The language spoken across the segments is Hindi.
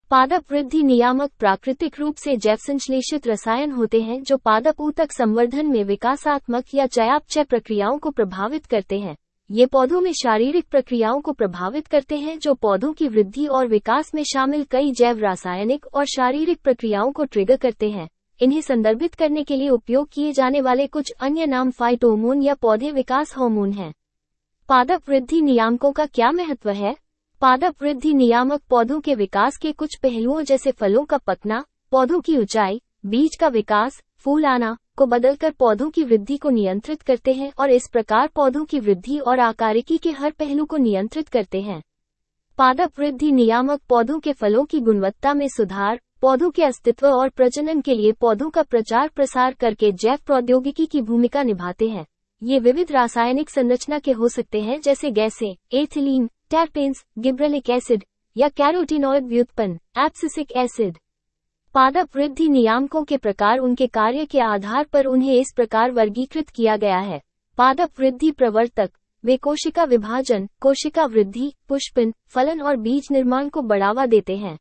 पादप वृद्धि नियामक प्राकृतिक रूप से जैव संश्लेषित रसायन होते हैं जो पादप ऊतक संवर्धन में विकासात्मक या चयापचय प्रक्रियाओं को प्रभावित करते हैं। ये पौधों में शारीरिक प्रक्रियाओं को प्रभावित करते हैं जो पौधों की वृद्धि और विकास में शामिल कई जैव रासायनिक और शारीरिक प्रक्रियाओं को ट्रिगर करते हैं। इन्हें संदर्भित करने के लिए उपयोग किए जाने वाले कुछ अन्य नाम फाइटोहोर्मोन या पौधे विकास हार्मोन हैं। पादप वृद्धि नियामकों का क्या महत्व है? पादप वृद्धि नियामक पौधों के विकास के कुछ पहलुओं जैसे फलों का पकना, पौधों की ऊंचाई, बीज का विकास, फूल आना को बदलकर पौधों की वृद्धि को नियंत्रित करते हैं और इस प्रकार पौधों की वृद्धि और आकारिकी के हर पहलू को नियंत्रित करते हैं। पादप वृद्धि नियामक पौधों के फलों की गुणवत्ता में सुधार, पौधों के अस्तित्व और प्रजनन के लिए पौधों का प्रचार प्रसार करके जैव प्रौद्योगिकी की भूमिका निभाते हैं। ये विविध रासायनिक संरचना के हो सकते हैं जैसे गैसें, एथिलीन, टर्पेन्स, गिबरेलिक एसिड या कैरोटीनॉइड व्युत्पन्न, एब्सिसिक एसिड। पादप वृद्धि नियामकों के प्रकार उनके कार्य के आधार पर उन्हें इस प्रकार वर्गीकृत किया गया है। पादप वृद्धि प्रवर्तक, वे कोशिका विभाजन, कोशिका वृद्धि, पुष्पन, फलन और बीज निर्माण को बढ़ावा देते हैं।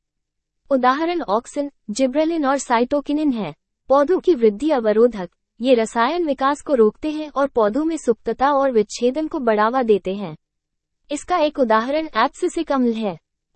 उदाहरण ऑक्सिन, जिब्रेलिन और साइटोकिनिन है। पौधों की वृद्धि अवरोधक, ये रसायन विकास को रोकते हैं और पौधों में सुप्तता और विच्छेदन को बढ़ावा देते हैं। इसका एक उदाहरण एब्सिसिक अम्ल है।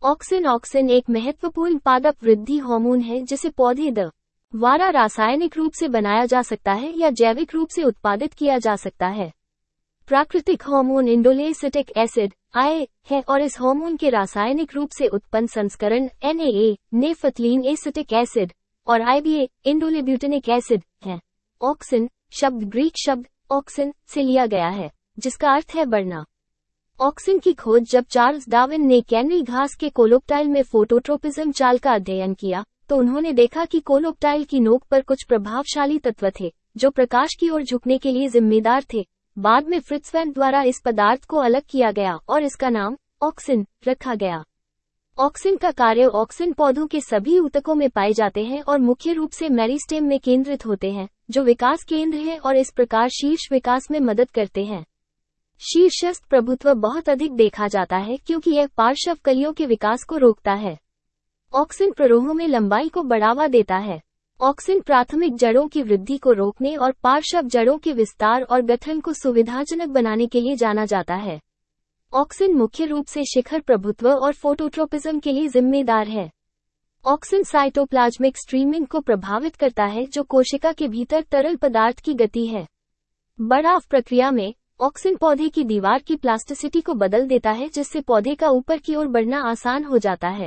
ऑक्सिन एक महत्वपूर्ण पादप वृद्धि हार्मोन है जिसे पौधे द्वारा रासायनिक रूप से बनाया जा सकता है या जैविक रूप से उत्पादित किया जा सकता है। प्राकृतिक हार्मोन इंडोलेसिटिक एसिड (IA) है और इस हार्मोन के रासायनिक रूप से उत्पन्न संस्करण NAA नेफथलीन एसिटिक एसिड और IBA इंडोलेब्यूटिनिक एसिड है। ऑक्सिन शब्द ग्रीक शब्द ऑक्सिन से लिया गया है जिसका अर्थ है बढ़ना। ऑक्सिन की खोज जब चार्ल्स डार्विन ने कैनरी घास के कोलोप्टाइल में फोटोट्रोपिज्म चाल का अध्ययन किया तो उन्होंने देखा कि कोलोप्टाइल की नोक पर कुछ प्रभावशाली तत्व थे जो प्रकाश की ओर झुकने के लिए जिम्मेदार थे। बाद में फ्रिट्ज वैन द्वारा इस पदार्थ को अलग किया गया और इसका नाम ऑक्सिन रखा गया। ऑक्सिन का कार्य ऑक्सिन पौधों के सभी ऊतकों में पाए जाते हैं और मुख्य रूप से मेरिस्टेम में केंद्रित होते हैं जो विकास केंद्र है और इस प्रकार शीर्ष विकास में मदद करते हैं। शीर्षस्थ प्रभुत्व बहुत अधिक देखा जाता है क्योंकि यह पार्श्व कलियों के विकास को रोकता है। ऑक्सिन प्ररोहों में लंबाई को बढ़ावा देता है। ऑक्सिन प्राथमिक जड़ों की वृद्धि को रोकने और पार्श्व जड़ों के विस्तार और गठन को सुविधाजनक बनाने के लिए जाना जाता है। ऑक्सिन मुख्य रूप से शिखर प्रभुत्व और फोटोट्रोपिज्म के लिए जिम्मेदार है। ऑक्सिन साइटोप्लाज्मिक स्ट्रीमिंग को प्रभावित करता है जो कोशिका के भीतर तरल पदार्थ की गति है। बढ़ाव प्रक्रिया में ऑक्सिन पौधे की दीवार की प्लास्टिसिटी को बदल देता है जिससे पौधे का ऊपर की ओर बढ़ना आसान हो जाता है।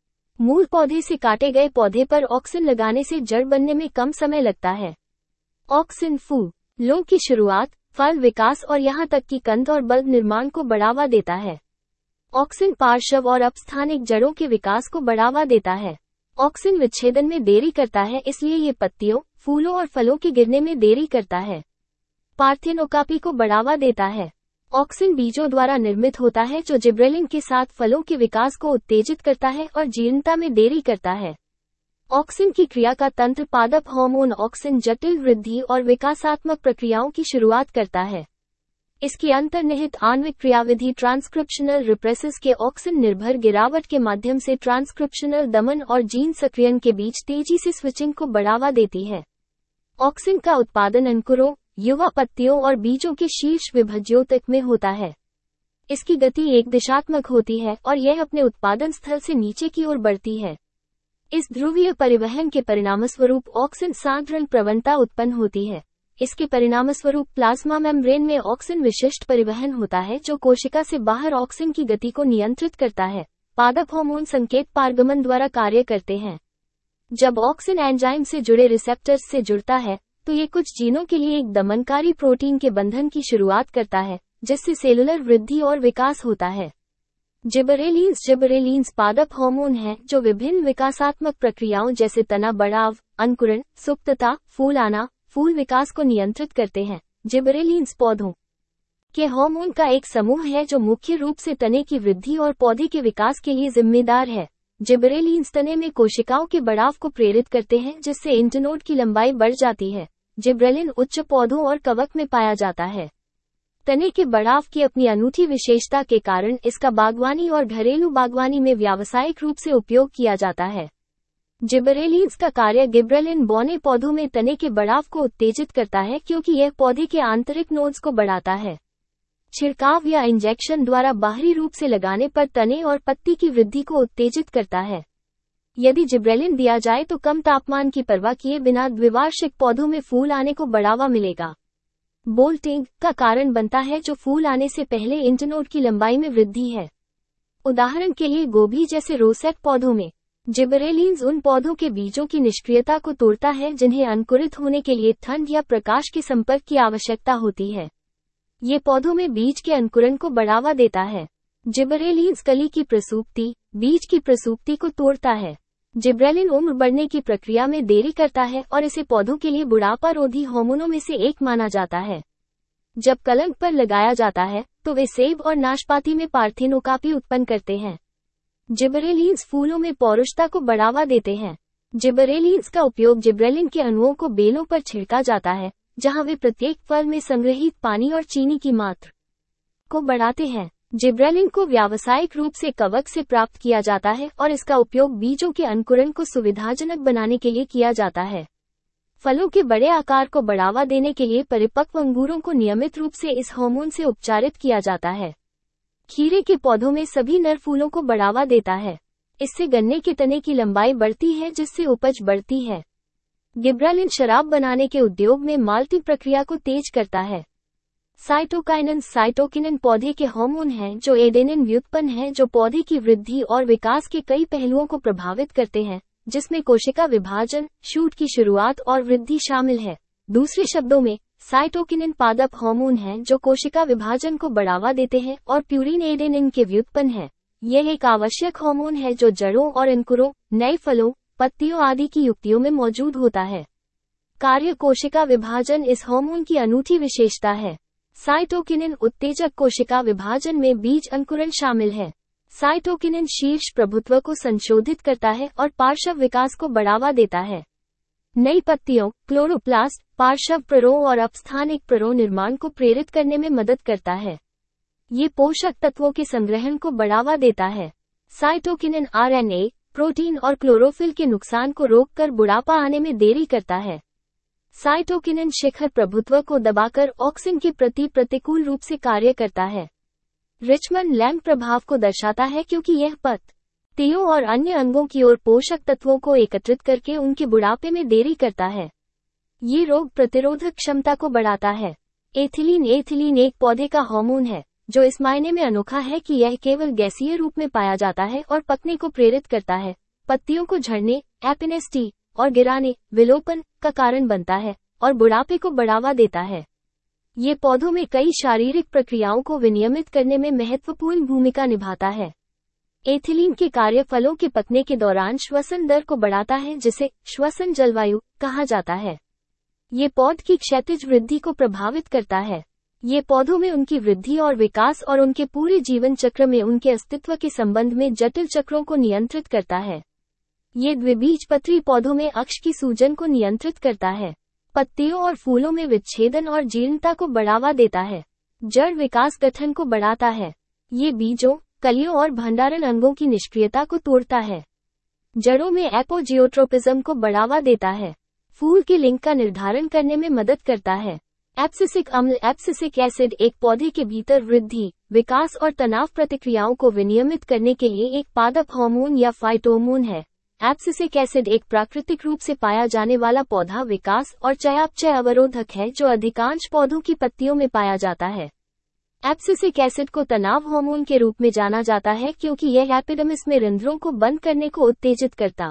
मूल पौधे से काटे गए पौधे पर ऑक्सिन लगाने से जड़ बनने में कम समय लगता है। ऑक्सिन फूलों की शुरुआत, फल विकास और यहां तक कि कंद और बल्ब निर्माण को बढ़ावा देता है। ऑक्सिन पार्श्व और अपस्थानिक जड़ों के विकास को बढ़ावा देता है। ऑक्सिन विच्छेदन में देरी करता है इसलिए ये पत्तियों, फूलों और फलों के गिरने में देरी करता है। पार्थेनोकापी को बढ़ावा देता है। ऑक्सिन बीजों द्वारा निर्मित होता है जो जिब्रेलिन के साथ फलों के विकास को उत्तेजित करता है और जीर्णता में देरी करता है। ऑक्सिन की क्रिया का तंत्र पादप हार्मोन ऑक्सिन जटिल वृद्धि और विकासात्मक प्रक्रियाओं की शुरुआत करता है। इसकी अंतर्निहित आणविक क्रियाविधि ट्रांसक्रिप्शनल रिप्रेसेस के ऑक्सिन निर्भर गिरावट के माध्यम से ट्रांसक्रिप्शनल दमन और जीन सक्रियण के बीच तेजी से स्विचिंग को बढ़ावा देती है। ऑक्सिन का उत्पादन अंकुरों, युवा पत्तियों और बीजों के शीर्ष विभज्योतक में होता है। इसकी गति एक दिशात्मक होती है और यह अपने उत्पादन स्थल से नीचे की ओर बढ़ती है। इस ध्रुवीय परिवहन के परिणामस्वरूप ऑक्सिन सांद्रण प्रवणता उत्पन्न होती है। इसके परिणामस्वरूप प्लाज्मा मेम्ब्रेन में ऑक्सिन विशिष्ट परिवहन होता है जो कोशिका से बाहर ऑक्सिन की गति को नियंत्रित करता है। पादप हार्मोन संकेत पारगमन द्वारा कार्य करते हैं। जब ऑक्सिन एंजाइम से जुड़े रिसेप्टर्स से जुड़ता है तो ये कुछ जीनों के लिए एक दमनकारी प्रोटीन के बंधन की शुरुआत करता है जिससे सेलुलर वृद्धि और विकास होता है। जिबरेलिन्स पादप हार्मोन हैं जो विभिन्न विकासात्मक प्रक्रियाओं जैसे तना बढ़ाव, अंकुरण, सुप्तता, फूल आना, फूल विकास को नियंत्रित करते हैं। जिबरेलिन्स पौधों के हार्मोन का एक समूह है जो मुख्य रूप से तने की वृद्धि और पौधे के विकास के लिए जिम्मेदार है। जिबरेलिन्स तने में कोशिकाओं के बढ़ाव को प्रेरित करते हैं जिससे इंटरनोड की लंबाई बढ़ जाती है। जिब्रेलिन उच्च पौधों और कवक में पाया जाता है। तने के बढ़ाव की अपनी अनूठी विशेषता के कारण इसका बागवानी और घरेलू बागवानी में व्यावसायिक रूप से उपयोग किया जाता है। जिबरेलिन्स का कार्य गिबरेलिन बौने पौधों में तने के बढ़ाव को उत्तेजित करता है क्योंकि यह पौधे के आंतरिक नोड्स को बढ़ाता है। छिड़काव या इंजेक्शन द्वारा बाहरी रूप से लगाने पर तने और पत्ती की वृद्धि को उत्तेजित करता है। यदि जिब्रेलिन दिया जाए तो कम तापमान की परवाह किए बिना द्विवार्षिक पौधों में फूल आने को बढ़ावा मिलेगा। बोल्टिंग का कारण बनता है जो फूल आने से पहले इंटरनोड की लंबाई में वृद्धि है। उदाहरण के लिए गोभी जैसे रोसेट पौधों में जिबरेलिन्स उन पौधों के बीजों की निष्क्रियता को तोड़ता है जिन्हें अंकुरित होने के लिए ठंड या प्रकाश के संपर्क की आवश्यकता होती है। ये पौधों में बीज के अंकुरण को बढ़ावा देता है। जिबरेलिन्स कली की प्रसूप्ति, बीज की प्रसूप्ति को तोड़ता है। जिब्रेलिन उम्र बढ़ने की प्रक्रिया में देरी करता है और इसे पौधों के लिए बुढ़ापा रोधी हार्मोनों में से एक माना जाता है। जब कलंक पर लगाया जाता है तो वे सेब और नाशपाती में पार्थेनोकापी उत्पन्न करते हैं। जिबरेलिन्स फूलों में पौरुषता को बढ़ावा देते हैं। जिबरेलिन्स का उपयोग जिब्रेलिन के अणुओं को बेलों पर छिड़का जाता है, जहां वे प्रत्येक फल में संग्रहित पानी और चीनी की मात्रा को बढ़ाते हैं। जिब्रेलिन को व्यावसायिक रूप से कवक से प्राप्त किया जाता है और इसका उपयोग बीजों के अंकुरण को सुविधाजनक बनाने के लिए किया जाता है। फलों के बड़े आकार को बढ़ावा देने के लिए परिपक्व अंगूरों को नियमित रूप से इस हार्मोन से उपचारित किया जाता है। खीरे के पौधों में सभी नर फूलों को बढ़ावा देता है। इससे गन्ने के तने की लंबाई बढ़ती है जिससे उपज बढ़ती है। गिबरेलिन शराब बनाने के उद्योग में माल्टिंग प्रक्रिया को तेज करता है। साइटोकिनिन पौधे के हार्मोन हैं जो एडेनिन व्युत्पन्न हैं जो पौधे की वृद्धि और विकास के कई पहलुओं को प्रभावित करते हैं, जिसमें कोशिका विभाजन, शूट की शुरुआत और वृद्धि शामिल है। दूसरे शब्दों में, साइटोकिनिन पादप हार्मोन हैं जो कोशिका विभाजन को बढ़ावा देते हैं और प्यूरिन एडेनिन के व्युत्पन्न है। यह एक आवश्यक हार्मोन है जो जड़ों और अंकुरों, नए फलों, पत्तियों आदि की युक्तियों में मौजूद होता है। कार्य कोशिका विभाजन इस हार्मोन की अनूठी विशेषता है। साइटोकिनिन उत्तेजक कोशिका विभाजन में बीज अंकुरण शामिल है। साइटोकिनिन शीर्ष प्रभुत्व को संशोधित करता है और पार्श्व विकास को बढ़ावा देता है। नई पत्तियों, क्लोरोप्लास्ट, पार्श्व प्ररों और अपस्थानिक प्ररों निर्माण को प्रेरित करने में मदद करता है। ये पोषक तत्वों के संग्रहण को बढ़ावा देता है। साइटोकिनिन आरएनए, प्रोटीन और क्लोरोफिल के नुकसान को रोककर बुढ़ापा आने में देरी करता है। साइटोकिनिन शिखर प्रभुत्व को दबाकर ऑक्सिन के प्रति प्रतिकूल रूप से कार्य करता है। रिचमंड लैम्प प्रभाव को दर्शाता है क्योंकि यह पत्तियों और अन्य अंगों की ओर पोषक तत्वों को एकत्रित करके उनके बुढ़ापे में देरी करता है। ये रोग प्रतिरोधक क्षमता को बढ़ाता है। एथिलीन एक पौधे का हार्मोन है जो इस मायने में अनोखा है कि यह केवल गैसीय रूप में पाया जाता है और पकने को प्रेरित करता है, पत्तियों को झड़ने, एपिनेस्टी और गिराने, विलोपन का कारण बनता है और बुढ़ापे को बढ़ावा देता है। ये पौधों में कई शारीरिक प्रक्रियाओं को विनियमित करने में महत्वपूर्ण भूमिका निभाता है। एथिलीन के कार्य फलों के पकने के दौरान श्वसन दर को बढ़ाता है जिसे श्वसन जलवायु कहा जाता है। ये पौध की क्षैतिज वृद्धि को प्रभावित करता है। ये पौधों में उनकी वृद्धि और विकास और उनके पूरे जीवन चक्र में उनके अस्तित्व के संबंध में जटिल चक्रों को नियंत्रित करता है। ये द्विबीजपत्री पौधों में अक्ष की सूजन को नियंत्रित करता है। पत्तियों और फूलों में विच्छेदन और जीर्णता को बढ़ावा देता है। जड़ विकास गठन को बढ़ाता है। ये बीजों, कलियों और भंडारण अंगों की निष्क्रियता को तोड़ता है। जड़ों में एपोजियोट्रोपिज्म को बढ़ावा देता है। फूल के लिंग का निर्धारण करने में मदद करता है। एब्सिसिक अम्ल एब्सिसिक एसिड एक पौधे के भीतर वृद्धि, विकास और तनाव प्रतिक्रियाओं को विनियमित करने के लिए एक पादप हार्मोन या फाइटोहोर्मोन है। एब्सिसिक एसिड एक प्राकृतिक रूप से पाया जाने वाला पौधा विकास और चयापचय अवरोधक है जो अधिकांश पौधों की पत्तियों में पाया जाता है। एब्सिसिक एसिड को तनाव हार्मोन के रूप में जाना जाता है क्योंकि यह एपिडर्मिस में रंध्रों को बंद करने को उत्तेजित करता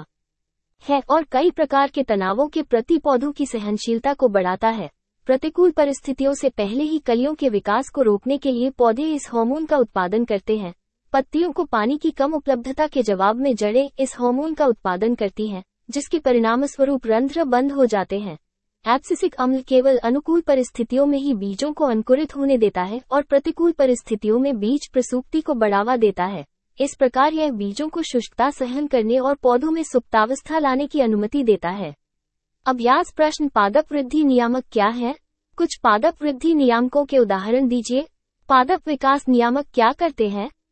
है और कई प्रकार के तनावों के प्रति पौधों की सहनशीलता को बढ़ाता है। प्रतिकूल परिस्थितियों से पहले ही कलियों के विकास को रोकने के लिए पौधे इस हार्मोन का उत्पादन करते हैं। पत्तियों को पानी की कम उपलब्धता के जवाब में जड़ें इस हार्मोन का उत्पादन करती हैं, जिसके परिणामस्वरूप रंध्र बंद हो जाते हैं। एब्सिसिक अम्ल केवल अनुकूल परिस्थितियों में ही बीजों को अंकुरित होने देता है और प्रतिकूल परिस्थितियों में बीज प्रसूप्ति को बढ़ावा देता है। इस प्रकार यह बीजों को शुष्कता सहन करने और पौधों में सुप्तावस्था लाने की अनुमति देता है। अभ्यास प्रश्न पादप वृद्धि नियामक क्या है? कुछ पादप वृद्धि नियामकों के उदाहरण दीजिए। पादप विकास नियामक क्या करते हैं?